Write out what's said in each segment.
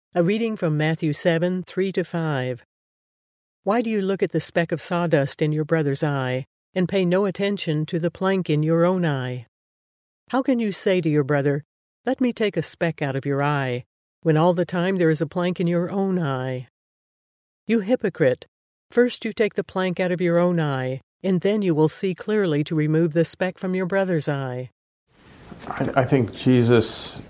A reading from Matthew 7, 3-5. Why do you look at the speck of sawdust in your brother's eye, and pay no attention to the plank in your own eye? How can you say to your brother, "Let me take a speck out of your eye," when all the time there is a plank in your own eye? You hypocrite! First you take the plank out of your own eye, and then you will see clearly to remove the speck from your brother's eye. I think Jesus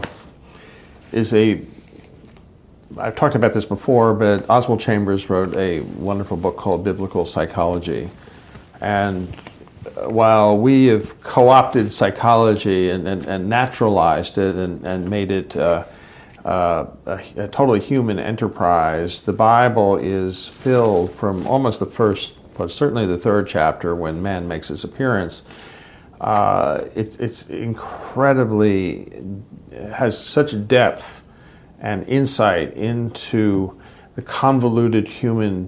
I've talked about this before, but Oswald Chambers wrote a wonderful book called Biblical Psychology. And while we have co-opted psychology and naturalized it and made it a totally human enterprise, the Bible is filled from almost the first, well, certainly the third chapter when man makes his appearance. It's incredibly, has such depth and insight into the convoluted human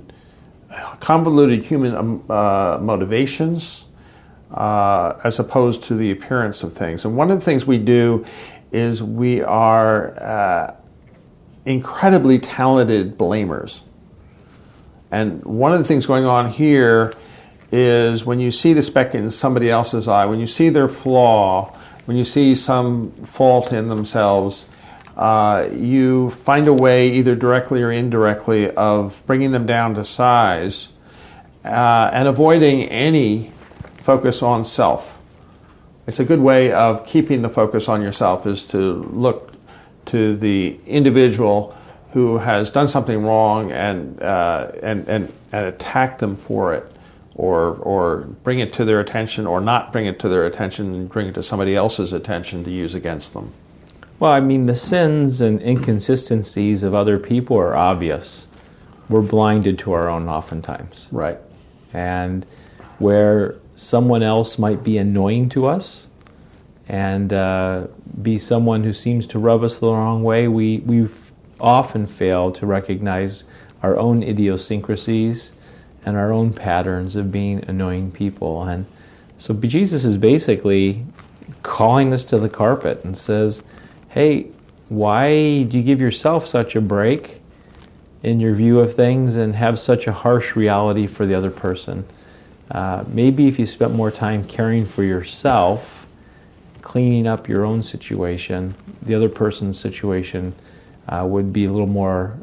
motivations as opposed to the appearance of things. And one of the things we do is we are incredibly talented blamers. And one of the things going on here is when you see the speck in somebody else's eye, when you see their flaw, when you see some fault in themselves, you find a way, either directly or indirectly, of bringing them down to size and avoiding any focus on self. It's a good way of keeping the focus on yourself, is to look to the individual who has done something wrong and attack them for it, or bring it to their attention, or not bring it to their attention and bring it to somebody else's attention to use against them. Well, I mean, the sins and inconsistencies of other people are obvious. We're blinded to our own oftentimes. Right. And where someone else might be annoying to us and be someone who seems to rub us the wrong way, we often fail to recognize our own idiosyncrasies and our own patterns of being annoying people. And so Jesus is basically calling us to the carpet and says, hey, why do you give yourself such a break in your view of things and have such a harsh reality for the other person? Maybe if you spent more time caring for yourself, cleaning up your own situation, the other person's situation would be a little more,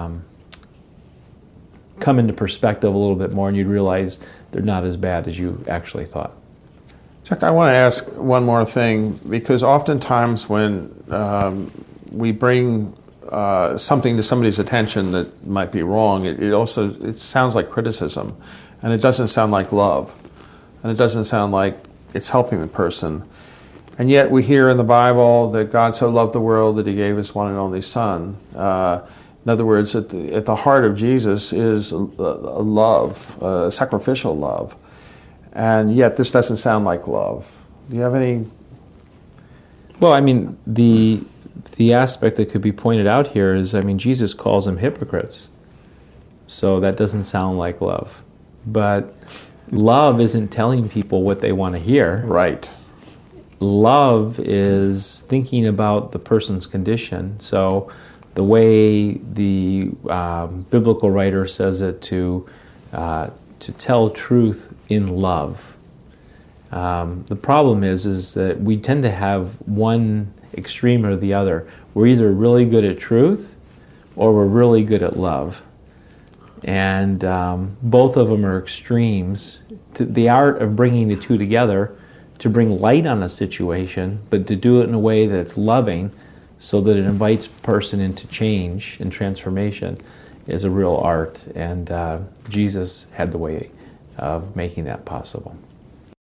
come into perspective a little bit more, and you'd realize they're not as bad as you actually thought. Chuck, I want to ask one more thing, because oftentimes when we bring something to somebody's attention that might be wrong, it sounds like criticism, and it doesn't sound like love, and it doesn't sound like it's helping the person. And yet we hear in the Bible that God so loved the world that he gave his one and only Son. In other words, at the heart of Jesus is a love, a sacrificial love. And yet this doesn't sound like love. Do you have any? Well, I mean, the aspect that could be pointed out here is, I mean, Jesus calls them hypocrites. So that doesn't sound like love. But love isn't telling people what they want to hear. Right. Love is thinking about the person's condition. So the way the biblical writer says it, to tell truth in love. The problem is that we tend to have one extreme or the other. We're either really good at truth or we're really good at love. And both of them are extremes. The art of bringing the two together to bring light on a situation, but to do it in a way that's loving so that it invites a person into change and transformation, is a real art. And Jesus had the way of making that possible.